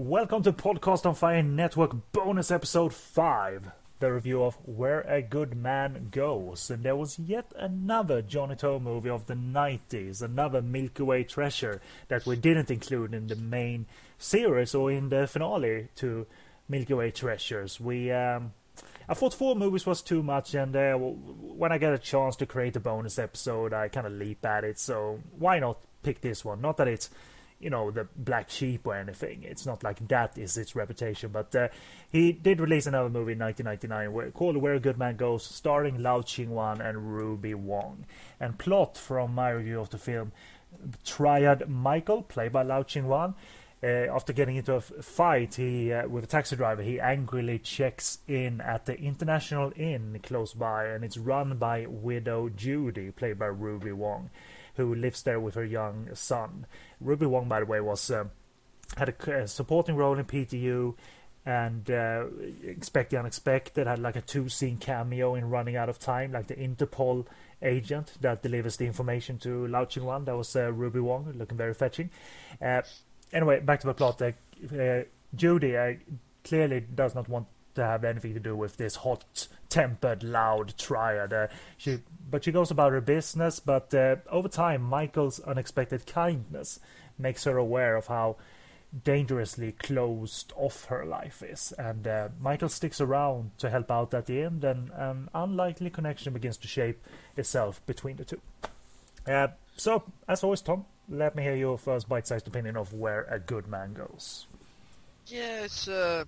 Welcome to Podcast on Fire Network bonus episode 5, the review of Where a Good Man Goes. And there was yet another Johnny To movie of the 90s, another Milky Way treasure that we didn't include in the main series or in the finale to Milky Way Treasures. I thought 4 movies was too much, and when I get a chance to create a bonus episode, I kind of leap at it, so why not pick this one? Not that it's the black sheep or anything. It's not like that is its reputation. But he did release another movie in 1999 called Where a Good Man Goes, starring Lau Ching-wan and Ruby Wong. And plot from my review of the film: Triad Michael, played by Lau Ching-wan, after getting into a fight with a taxi driver, he angrily checks in at the International Inn close by, and it's run by Widow Judy, played by Ruby Wong, who lives there with her young son. Ruby Wong, by the way, had a supporting role in PTU, and Expect the Unexpected, had like a 2-scene cameo in Running Out of Time, like the Interpol agent that delivers the information to Lau Ching-wan. That was Ruby Wong, looking very fetching. Anyway, back to the plot. Judy clearly does not want to have anything to do with this hot-tempered, loud triad. But she goes about her business, but over time, Michael's unexpected kindness makes her aware of how dangerously closed off her life is. And Michael sticks around to help out at the end, and an unlikely connection begins to shape itself between the two. So, as always, Tom, let me hear your first bite-sized opinion of Where a Good Man Goes. Yeah, it's a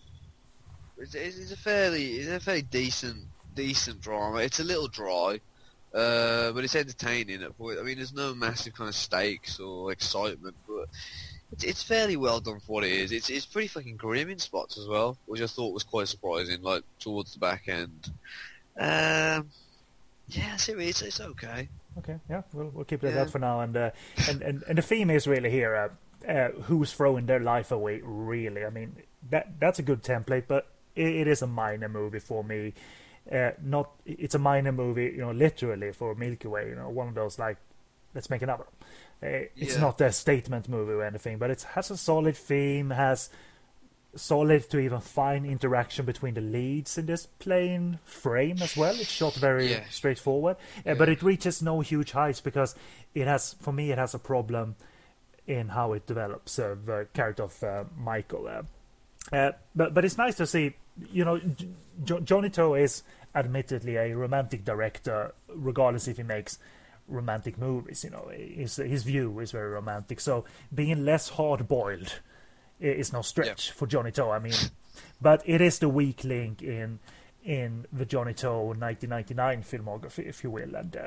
fairly decent drama. It's a little dry, but it's entertaining at point. I mean, there's no massive kind of stakes or excitement, but it's fairly well done for what it is. It's pretty fucking grim in spots as well, which I thought was quite surprising. Like towards the back end. Yeah, it's okay. Okay, yeah, we'll keep it at that for now. And the theme is really here: who's throwing their life away. Really, I mean, that's a good template, but it is a minor movie for me. It's a minor movie, literally for Milky Way. One of those like, let's make another. It's not a statement movie or anything, but it has a solid theme, has solid to even fine interaction between the leads in this plain frame as well. It's shot very straightforward, but it reaches no huge heights because it has a problem in how it develops the character of Michael. But it's nice to see, Johnny To is admittedly a romantic director, regardless if he makes romantic movies. His view is very romantic, so being less hard-boiled is no stretch for Johnny To. I mean, but it is the weak link in the Johnny To 1999 filmography, if you will, and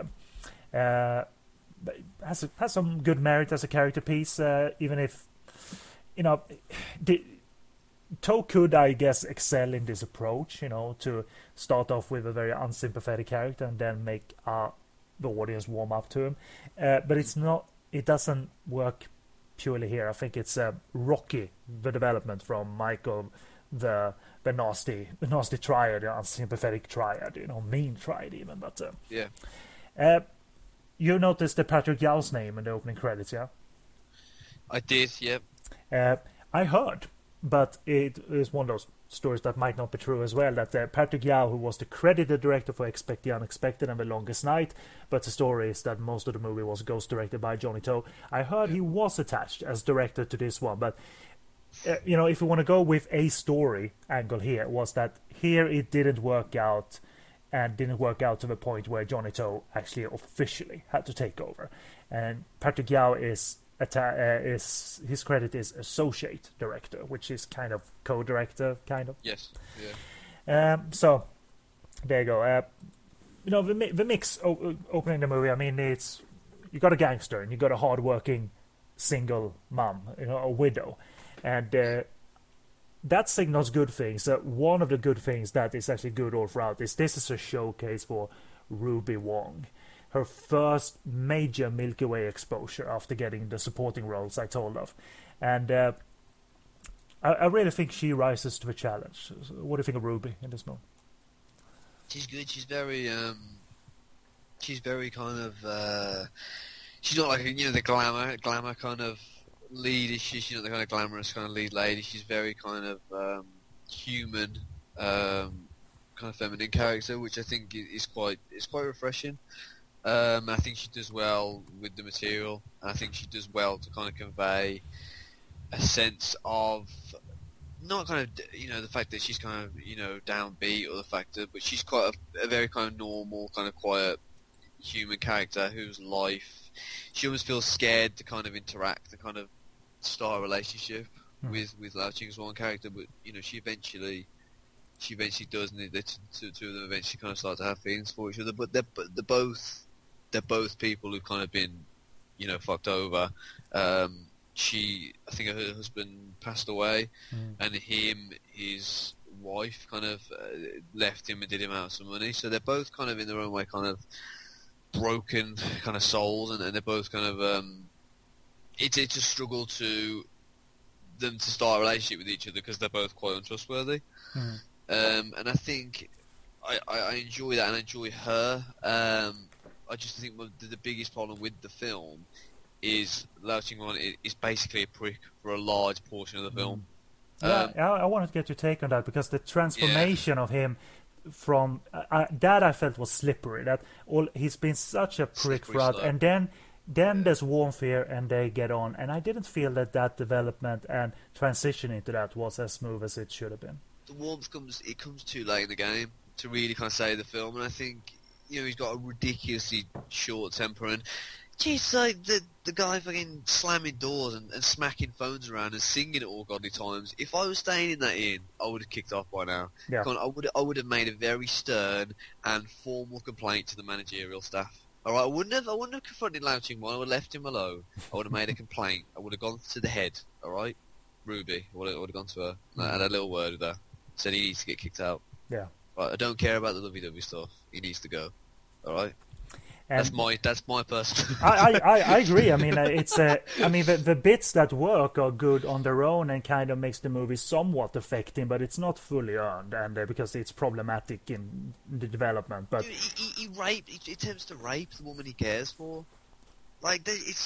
has some good merit as a character piece, even if To could, I guess, excel in this approach, to start off with a very unsympathetic character and then make the audience warm up to him, but it doesn't work purely here. I think it's rocky, the development from Michael, the nasty triad, the unsympathetic triad, mean triad even. But you noticed the Patrick Yau's name in the opening credits, yeah? I did, yep. I heard, but it is one of those stories that might not be true as well, that Patrick Yau, who was the credited director for Expect the Unexpected and The Longest Night, but the story is that most of the movie was ghost directed by Johnny To. I heard he was attached as director to this one, but if you want to go with a story angle here, was that here it didn't work out, and didn't work out to the point where Johnny To actually officially had to take over. And Patrick Yau his credit is associate director, which is kind of co-director, kind of. Yes. Yeah. So there you go. The mix opening the movie. I mean, you got a gangster and you got a hardworking single mom, a widow, and that signals good things. One of the good things that is actually good all throughout is this is a showcase for Ruby Wong. Her first major Milky Way exposure after getting the supporting roles I told of. And I really think she rises to the challenge. So what do you think of Ruby in this moment? She's good. She's very kind of... she's not like, the glamour kind of lead. She's not the kind of glamorous kind of lead lady. She's very kind of human, kind of feminine character, which I think is quite refreshing. I think she does well with the material. I think she does well to kind of convey a sense of not kind of the fact that she's kind of downbeat, or the fact that, but she's quite a very kind of normal, kind of quiet human character whose life she almost feels scared to kind of interact, to kind of start a relationship with Lao Ching's one character, but she eventually does, and the two of them eventually kind of start to have feelings for each other. But they're both people who've kind of been fucked over. I think her husband passed away, and his wife kind of left him and did him out of some money. So they're both kind of in their own way kind of broken kind of souls, and they're both kind of it's a struggle to them to start a relationship with each other because they're both quite untrustworthy. And I think I enjoy that, and I enjoy her. I just think the biggest problem with the film is Lao Ching-wan is basically a prick for a large portion of the film. I wanted to get your take on that, because the transformation of him from that I felt was slippery. He's been such a prick throughout, and then there's warmth here, and they get on. And I didn't feel that development and transition into that was as smooth as it should have been. The warmth comes too late in the game to really kind of save the film, and I think he's got a ridiculously short temper, and jeez, like the guy fucking slamming doors and smacking phones around and singing at all godly times. If I was staying in that inn, I would have kicked off by now. Yeah. I would have made a very stern and formal complaint to the managerial staff. All right, I wouldn't have confronted Lao Ching-wan. I would have left him alone. I would have made a complaint. I would have gone to the head. All right, Ruby. I would have gone to her and had a little word with her. Said he needs to get kicked out. Yeah. Right, I don't care about the lovey-dovey stuff. He needs to go. All right. And that's my personal. I agree. I mean, the bits that work are good on their own and kind of makes the movie somewhat affecting, but it's not fully earned, and because it's problematic in the development. But he attempts to rape the woman he cares for. Like,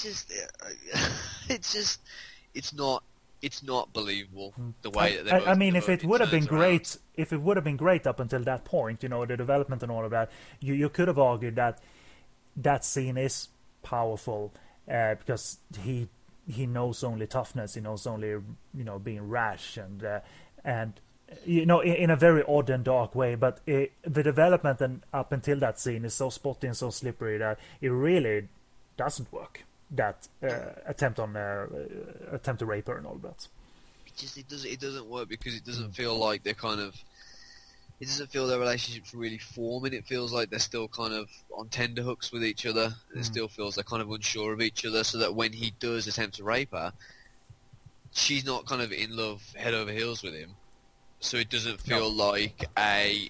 it's not believable the way that. I mean, if it would have been great up until that point, the development and all of that, you could have argued that scene is powerful because he knows only toughness, he knows only being rash and in a very odd and dark way. But the development and up until that scene is so spotty and so slippery that it really doesn't work. That attempt to rape her and all that. It doesn't work because it doesn't feel like they're kind of. It doesn't feel their relationship's really forming. It feels like they're still kind of on tenterhooks with each other. It still feels they're kind of unsure of each other, so that when he does attempt to rape her, she's not kind of in love head over heels with him. So it doesn't feel like a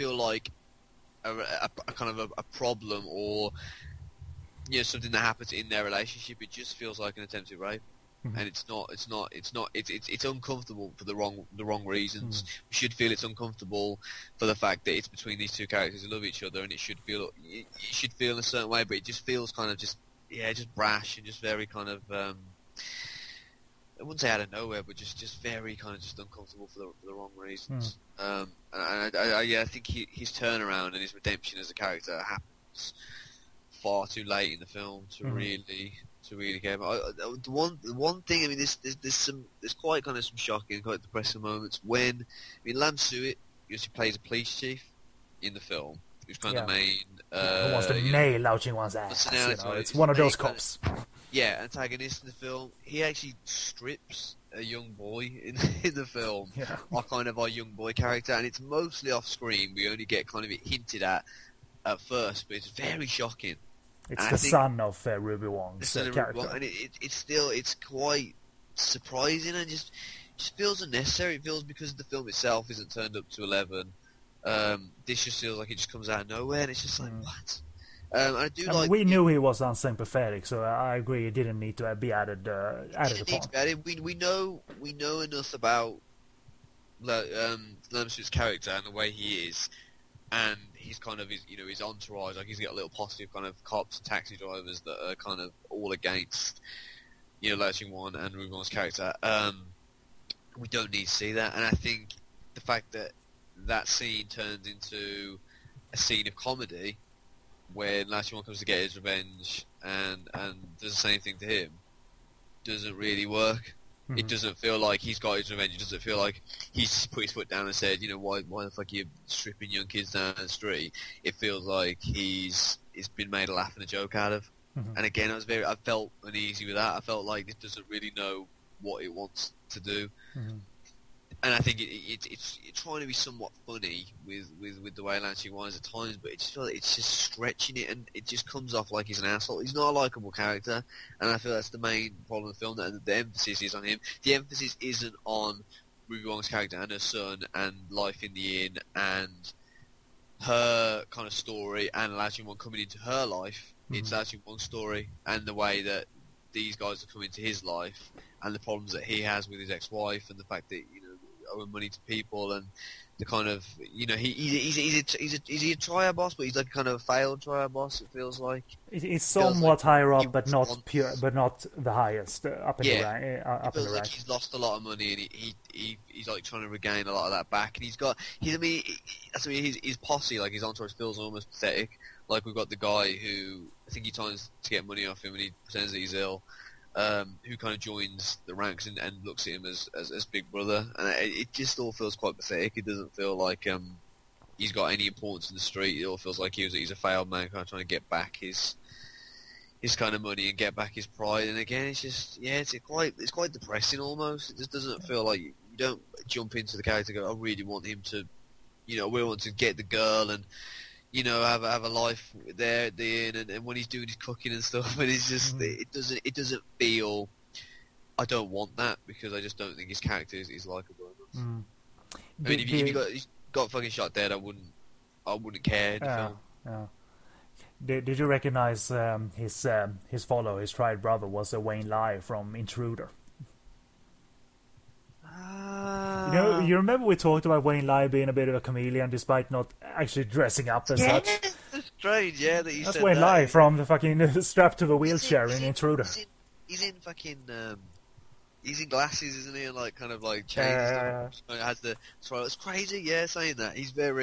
kind of a problem or something that happens in their relationship. It just feels like an attempted rape. And it's uncomfortable for the wrong reasons. We should feel it's uncomfortable for the fact that it's between these two characters who love each other, and it should feel in a certain way, but it just feels kind of just brash and just very kind of I wouldn't say out of nowhere, but just very kind of just uncomfortable for the wrong reasons. I think his turnaround and his redemption as a character happens far too late in the film to really care about. The one thing, I mean, there's quite kind of some shocking, quite depressing moments when, Lam Suit, he plays a police chief in the film, who's kind of the main. Who wants to nail Lao Ching-wan's ass? It's one of those cops. Antagonist in the film. He actually strips a young boy in the film, our young boy character, and it's mostly off screen. We only get kind of it hinted at first, but it's very shocking. It's the son of Ruby Wong's character. And it's quite surprising and just feels unnecessary. It feels because the film itself isn't turned up to 11. This just feels like it just comes out of nowhere, and it's just like, what? We knew he was unsympathetic, so I agree it didn't need to be added upon. We know enough about Lam Suit's character and the way he is, and he's kind of his entourage. Like, he's got a little posse of kind of cops, taxi drivers that are kind of all against Lau Ching-wan and Ruby Wong's character. We don't need to see that, and I think the fact that that scene turns into a scene of comedy when Lau Ching-wan comes to get his revenge and does the same thing to him doesn't really work. Mm-hmm. It doesn't feel like he's got his revenge. It doesn't feel like he's put his foot down and said, why the fuck are you stripping young kids down the street? It feels like he's been made a laugh and a joke out of. Mm-hmm. And again, I felt uneasy with that. I felt like it doesn't really know what it wants to do. Mm-hmm. And I think it's trying to be somewhat funny with the way Lau Ching-wan is at times, but it's just stretching it, and it just comes off like he's an asshole. He's not a likable character, and I feel that's the main problem of the film, that the emphasis is on him. The emphasis isn't on Ruby Wong's character and her son and life in the inn and her kind of story and Lau Ching-wan coming into her life. Mm-hmm. It's Lau Ching-wan's story and the way that these guys are coming into his life and the problems that he has with his ex-wife and the fact that, owing money to people and the kind of, he's a triad boss, but he's like kind of a failed triad boss, it feels like. It's somewhat higher up, but not pure, but not the highest up in the rank. It feels like he's lost a lot of money, and he's like trying to regain a lot of that back. And his posse, like his entourage, feels almost pathetic. Like we've got the guy who I think he tries to get money off him, and he pretends that he's ill. Who kind of joins the ranks and looks at him as big brother, and it just all feels quite pathetic. It doesn't feel like he's got any importance in the street. It all feels like he's a failed man, kind of trying to get back his kind of money and get back his pride. And again, it's just it's quite depressing almost. It just doesn't feel like you don't jump into the character and go, I really want him to, we want to get the girl and have a life there at the inn, and when he's doing his cooking and stuff, and it's just it doesn't feel. I don't want that because I just don't think his character is likable enough. I mean, if he got fucking shot dead, I wouldn't care. Yeah. Did you recognize his follow, his triad brother, was Wayne Lai from Intruder? You remember we talked about Wayne Lai being a bit of a chameleon despite not actually dressing up as such? That's strange, yeah. That's Wayne Lai from the fucking strapped to the wheelchair in Intruder. He's in fucking... he's in glasses, isn't he? And like kind of like chains and stuff. Has the throat. It's crazy, saying that.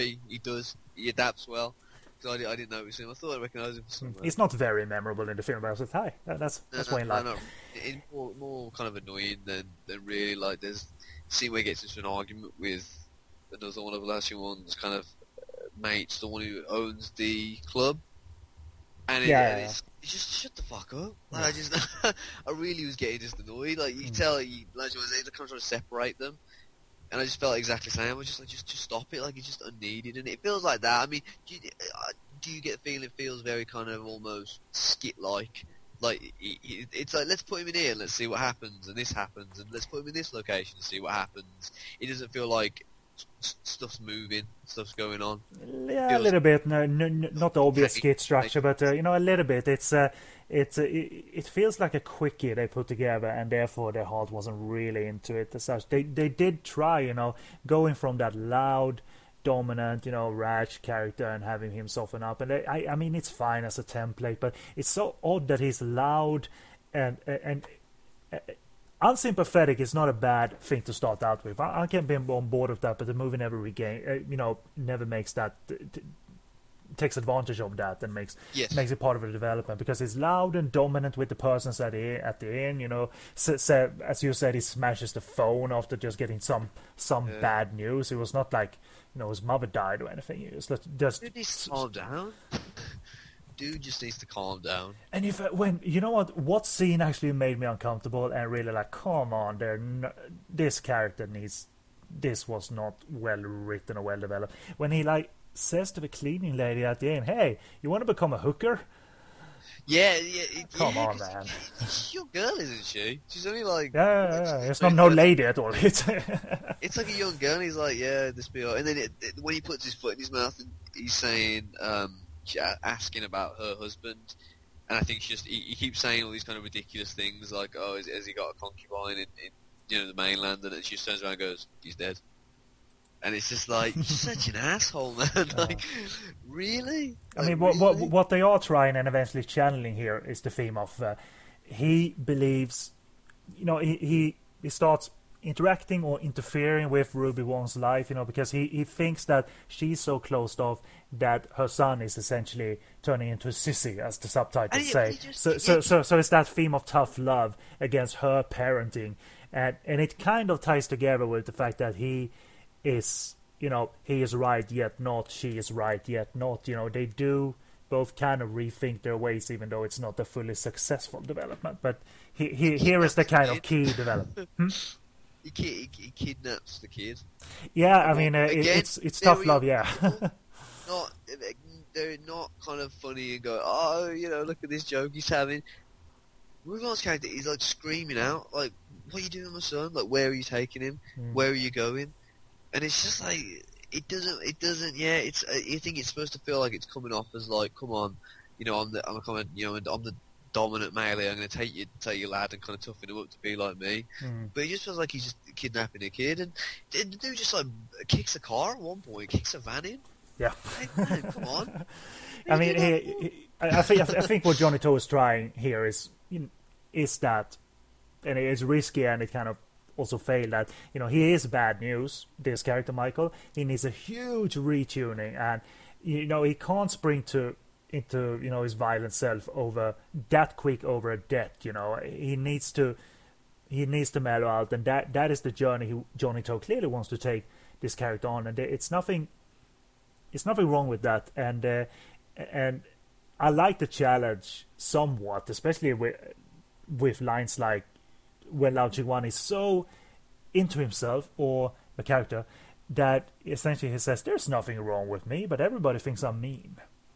He adapts well. So I didn't notice him. I thought I recognised him from somewhere. He's not very memorable in the film, but I was like, hi, that's Wayne Lai. No. More kind of annoying than really, like, there's a scene where he gets into an argument with another one of Lau Ching-wan's kind of mates, the one who owns the club. And it's just shut the fuck up. Like, I really was getting just annoyed. Like, you can tell Lau Ching-wan's kind of trying to separate them. And I just felt exactly the same. I was just like, just stop it. Like, it's just unneeded. And it feels like that. I mean, do you get the feeling it feels very kind of almost skit-like? Like, it's like, let's put him in here and let's see what happens, and this happens, and let's put him in this location and see what happens. It doesn't feel like stuff's moving, stuff's going on. Yeah, a little bit. No, not the obvious skit structure, but, a little bit. It feels like a quickie they put together, and therefore their heart wasn't really into it as such. They did try, going from that loud, dominant, Raj character and having him soften up. And I mean, it's fine as a template, but it's so odd that he's loud and unsympathetic is not a bad thing to start out with. I can be on board with that, but the movie never never makes that. Takes advantage of that and makes it part of the development, because he's loud and dominant with the persons at the inn. So, as you said, he smashes the phone after just getting some bad news. It was not like his mother died or anything. It was just Dude needs to calm down. Dude just needs to calm down. And what scene actually made me uncomfortable and really like, come on, this character needs. This was not well written or well developed. When he says to the cleaning lady at the end, "Hey, you want to become a hooker?" Yeah. Come on, man. She's your girl, isn't she? She's only like... Yeah. It's not no lady at all. It's like a young girl, and he's like, yeah, this be all... And then when he puts his foot in his mouth, and he's saying, asking about her husband, and I think he keeps saying all these kind of ridiculous things, like, oh, has he got a concubine in the mainland? And then she turns around and goes, he's dead. And it's just like, you're such an asshole, man. Like, really? I mean, what they are trying and eventually channeling here is the theme of he believes he starts interacting or interfering with Ruby Wong's life, because he thinks that she's so closed off that her son is essentially turning into a sissy, as the subtitles say. So it's that theme of tough love against her parenting, and it kind of ties together with the fact that he is right yet not, she is right yet not. They do both kind of rethink their ways, even though it's not a fully successful development. But here is the kind of key development. He kidnaps the kid. Yeah, I mean, it's tough love, yeah. They're not kind of funny and go, oh, look at this joke he's having. Ruby Wong's character is like screaming out, like, what are you doing, my son? Like, where are you taking him? Where are you going? And it's just like, it doesn't. Yeah, I think it's supposed to feel like it's coming off as like, come on, I'm the dominant male. I'm going to take your lad and kind of toughen him up to be like me. But it just feels like he's just kidnapping a kid, and the dude just like kicks a car at one point, kicks a van in. Yeah, like, man, come on. I mean, I think what Johnny To is trying here is that, and it is risky, and it kind of also failed, that he is bad news. This character Michael, he needs a huge retuning, and he can't spring into his violent self over that quick over a debt. He needs to mellow out, and that is the journey Johnny To clearly wants to take this character on, and it's nothing wrong with that, and I like the challenge somewhat, especially with lines like when Lau Ching-wan is so into himself or the character that essentially he says, there's nothing wrong with me, but everybody thinks I'm mean.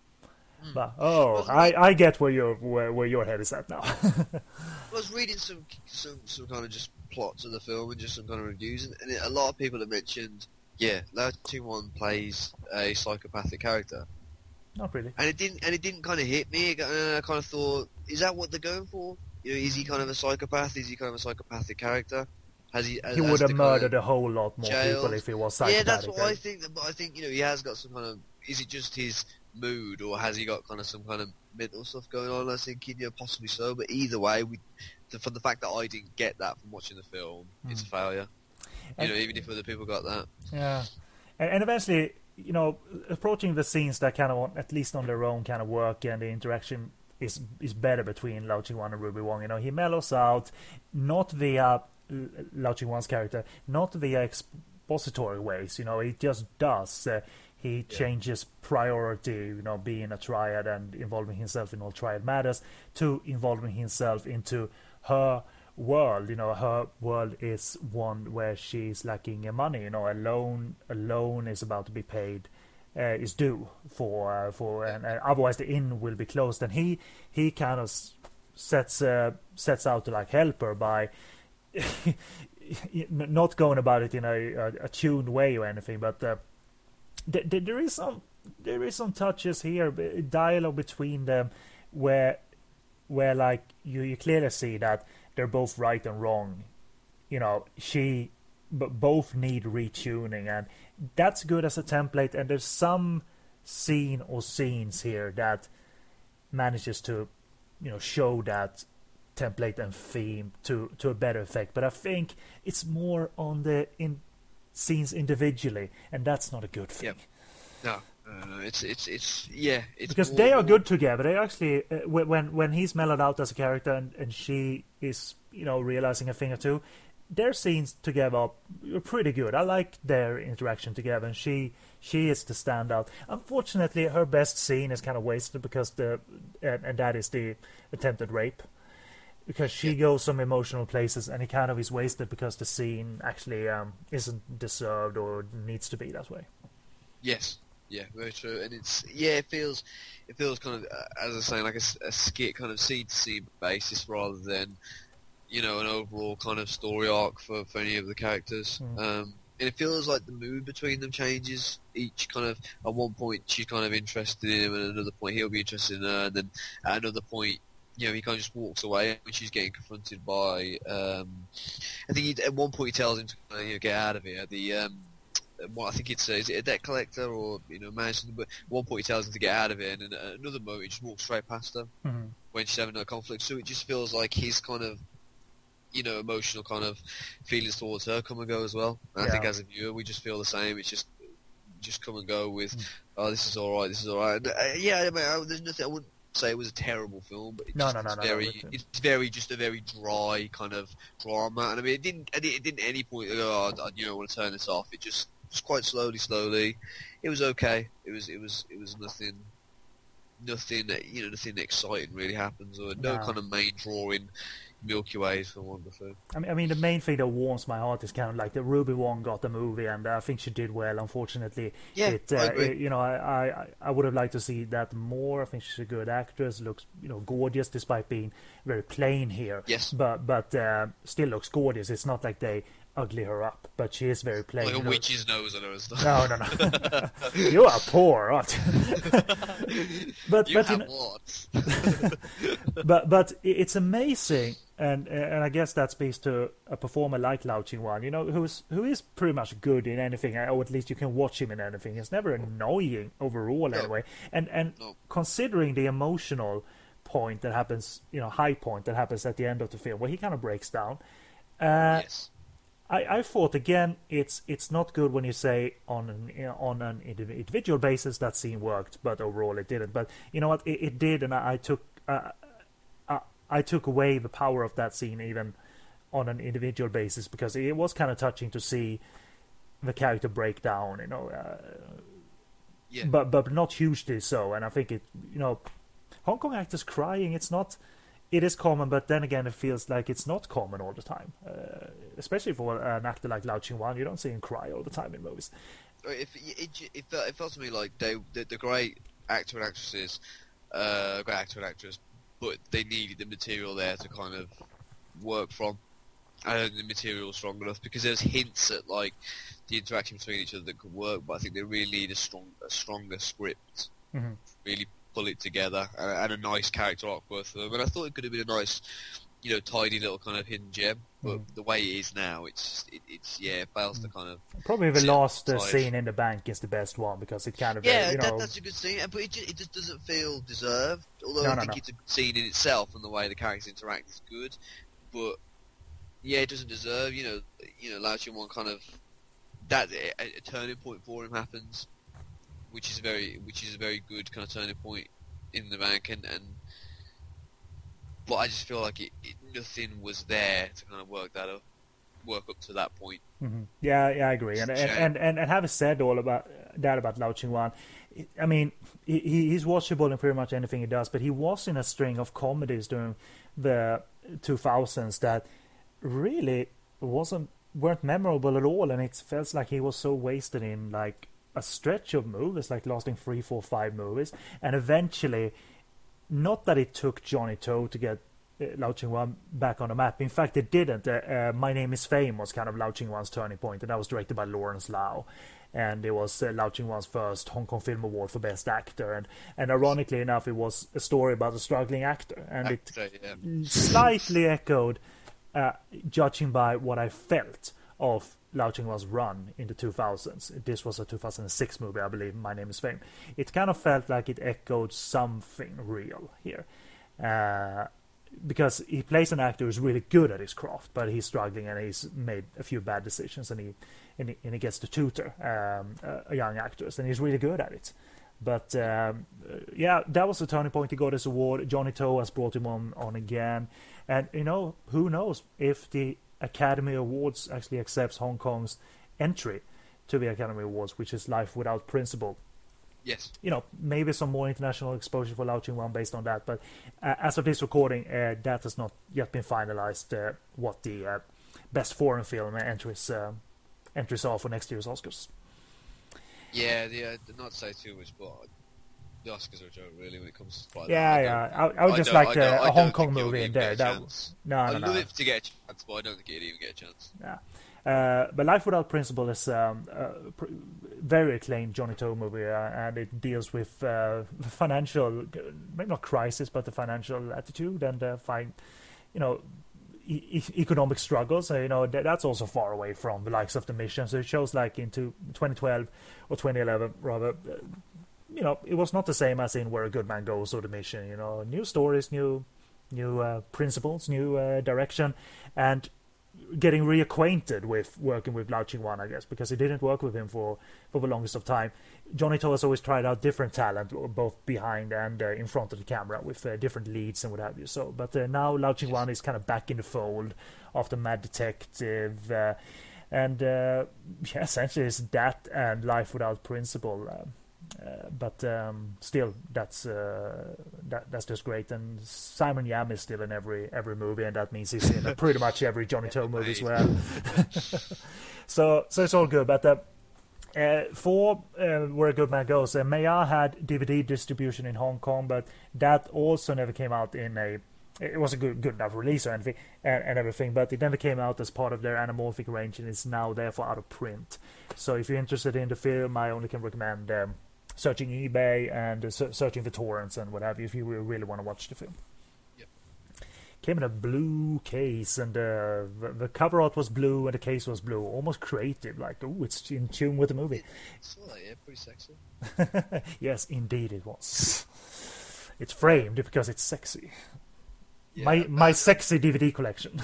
But I get where your head is at now. I was reading some kind of just plots of the film and just some kind of reviews, and a lot of people have mentioned, Lau Ching-wan plays a psychopathic character. Not really. And it didn't kind of hit me. I kind of thought, is that what they're going for? Is he kind of a psychopath? Is he kind of a psychopathic character? He would have murdered a whole lot more people if he was psychopathic. Yeah, that's what I think. But I think he has got some kind of. Is it just his mood, or has he got kind of some kind of mental stuff going on? I think possibly so. But either way, from the fact that I didn't get that from watching the film, it's a failure. Even if other people got that. Yeah, and eventually, approaching the scenes that kind of, at least on their own, kind of work, and the interaction is better between Lau Ching-wan and Ruby Wong. He mellows out, not via Lau Ching-wan's character, not via expository ways. He just does. He changes priority, being a triad and involving himself in all triad matters, to involving himself into her world. Her world is one where she's lacking money. A loan is about to be paid, is due for and otherwise the inn will be closed. And he kind of sets out to like help her by not going about it in a tuned way or anything, but there is some touches here, dialogue between them where like you clearly see that they're both right and wrong. Both need retuning, and that's good as a template. And there's some scene or scenes here that manages to show that template and theme to a better effect. But I think it's more on the scenes individually, and that's not a good thing. Yep. No, it's because they are good together. They actually when he's mellowed out as a character and she is realizing a thing or two, their scenes together are pretty good. I like their interaction together, and she is the standout. Unfortunately, her best scene is kind of wasted because and that is the attempted rape. Because she goes some emotional places, and it kind of is wasted because the scene actually isn't deserved or needs to be that way. Yes, very true. And it feels kind of, as I was saying, like a skit kind of scene to scene basis rather than an overall kind of story arc for any of the characters. And it feels like the mood between them changes. Each kind of, at one point she's kind of interested in him, and at another point he'll be interested in her, and then at another point he kind of just walks away when she's getting confronted by. I think at one point he tells him to get out of here. I think it's is it a debt collector or management? But at one point he tells him to get out of here, and then at another moment he just walks straight past her when she's having a conflict. So it just feels like his kind of emotional kind of feelings towards her come and go as well. And I think as a viewer, we just feel the same. It's just come and go with, oh, this is all right, this is all right. And, there's nothing. I wouldn't say it was a terrible film, but it's just a very dry kind of drama. And I mean, it didn't at any point go, oh, I want to turn this off. It just quite slowly. It was okay. It was nothing. Nothing exciting really happens, or no kind of main drawing Milky Ways for wonderful. I mean, the main thing that warms my heart is kind of like that Ruby Wong got the movie, and I think she did well. Unfortunately, I agree. I would have liked to see that more. I think she's a good actress, looks gorgeous despite being very plain here. Yes, but still looks gorgeous. It's not like they ugly her up, but she is very plain. Like a witch's nose on her and stuff. No. You are poor, aren't you? but lots. but it's amazing, and I guess that speaks to a performer like Lau Ching-wan, who is pretty much good in anything, or at least you can watch him in anything. He's never annoying overall, anyway. And considering the emotional point that happens, high point that happens at the end of the film, where he kind of breaks down. Yes. I thought again, it's not good when you say on an individual basis that scene worked, but overall it didn't. But you know what, it did, and I took away the power of that scene even on an individual basis, because it was kind of touching to see the character break down, but not hugely so. And I think Hong Kong actors crying, it is common, but then again, it feels like it's not common all the time. Especially for an actor like Lau Ching-wan, you don't see him cry all the time in movies. It felt to me like the great actor and actresses, great actor and actress, but they needed the material there to kind of work from. I don't think the material was strong enough, because there's hints at like the interaction between each other that could work, but I think they really need a stronger script. Mm-hmm. Really pull it together, and a nice character arc both of them. And I thought it could have been a nice, tidy little kind of hidden gem. But the way it is now, it fails to kind of. Probably the last scene in the bank is the best one, because it kind of that's a good scene, but it just doesn't feel deserved. Although I think it's a good scene in itself, and the way the characters interact is good. But it doesn't deserve. Lau Ching-wan kind of that a turning point for him happens. Which is a very good kind of turning point in the bank, but I just feel like nothing was there to kind of work up to that point. Mm-hmm. Yeah, I agree. And having said all about that about Lau Ching-wan, I mean, he's watchable in pretty much anything he does, but he was in a string of comedies during the 2000s that really weren't memorable at all, and it felt like he was so wasted in like a stretch of movies, like lasting 3, 4, 5 movies, and eventually, not that it took Johnny To to get Lau Ching-wan back on the map. In fact, it didn't. My Name is Fame was kind of Lau Ching-wan's turning point, and that was directed by Lawrence Lau, and it was Lau Ching-wan's first Hong Kong Film Award for Best Actor, and ironically enough, it was a story about a struggling actor, and it slightly echoed, judging by what I felt of Lau Ching-wan's run in the 2000s. This was a 2006 movie, I believe, My Name is Fame. It kind of felt like it echoed something real here. Because he plays an actor who's really good at his craft, but he's struggling and he's made a few bad decisions, and he gets to tutor a young actress, and he's really good at it. But that was the turning point. He got his award. Johnny To has brought him on again, and who knows if the Academy Awards actually accepts Hong Kong's entry to the Academy Awards, which is Life Without Principle. Yes. Maybe some more international exposure for Lau Ching-wan based on that, but as of this recording, that has not yet been finalized, what the best foreign film entries are for next year's Oscars. Yeah, not to say too much, but the Oscars are a joke, really, when it comes to Spider-Man. I would just like a Hong Kong movie in there. I'd love it to get a chance, but I don't think it'd even get a chance. Yeah. But Life Without Principle is a very acclaimed Johnny To movie, and it deals with financial, maybe not crisis, but the financial attitude and economic struggles. That's also far away from the likes of The Mission. So it shows like into 2012 or 2011 rather. It was not the same as in Where a Good Man Goes or The Mission. New stories, new principles, new direction, and getting reacquainted with working with Lau Ching-wan, I guess, because he didn't work with him for the longest of time. Johnny To has always tried out different talent, both behind and in front of the camera, with different leads and what have you. So, but now Lau Ching-wan is kind of back in the fold after Mad Detective, and essentially it's that and Life Without Principle. But still, that's just great. And Simon Yam is still in every movie, and that means he's in pretty much every Johnny To movie as well. so it's all good. But for Where a Good Man Goes, Maya had DVD distribution in Hong Kong, but that also never came out in a. It was a good enough release or anything, and everything, but it never came out as part of their anamorphic range, and it's now therefore out of print. So if you're interested in the film, I only can recommend searching eBay and searching the torrents and what have you if you really want to watch the film. Yep. Came in a blue case, and the cover art was blue and the case was blue, almost creative, like, ooh, it's in tune with the movie. Saw that, yeah, pretty sexy. Yes, indeed it was. It's framed because it's sexy. Yeah, my sexy DVD collection.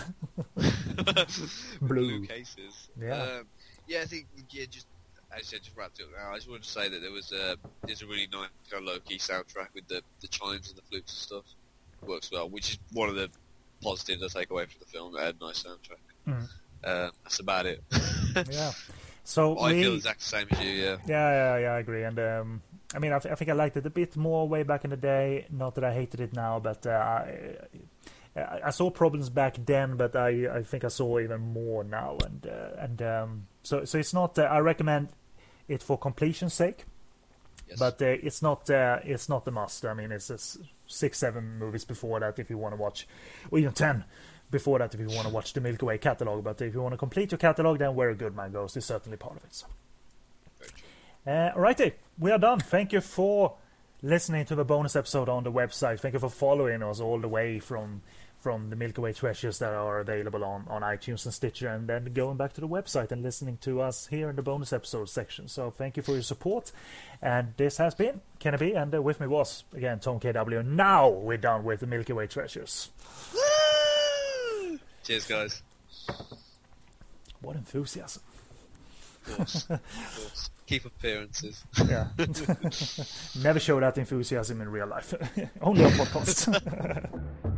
Blue cases. Yeah. I think just as I said, just wrapped it up now. I just wanted to say that there's a really nice kind of low-key soundtrack with the chimes and the flutes and stuff. Works well, which is one of the positives I take away from the film. It had a nice soundtrack. That's about it. Yeah. So I feel exactly the same as you. Yeah. Yeah, I agree. And I mean, I think I liked it a bit more way back in the day. Not that I hated it now, but I saw problems back then, but I think I saw even more now. So it's not. I recommend it for completion's sake, yes. But it's not a must. I mean, it's 6-7 movies before that if you want to watch, or even 10 before that if you want to watch the Milky Way catalog. But if you want to complete your catalog, then Where a Good Man Goes is certainly part of it. So. Alrighty, we are done. Thank you for listening to the bonus episode on the website. Thank you for following us all the way from the Milky Way treasures that are available on iTunes and Stitcher, and then going back to the website and listening to us here in the bonus episode section. So thank you for your support. And this has been Kenny B, and with me was, again, Tom KW. Now we're done with the Milky Way treasures. Woo! Cheers, guys. What enthusiasm. Of course. Keep appearances. Yeah. Never show that enthusiasm in real life. Only on podcast.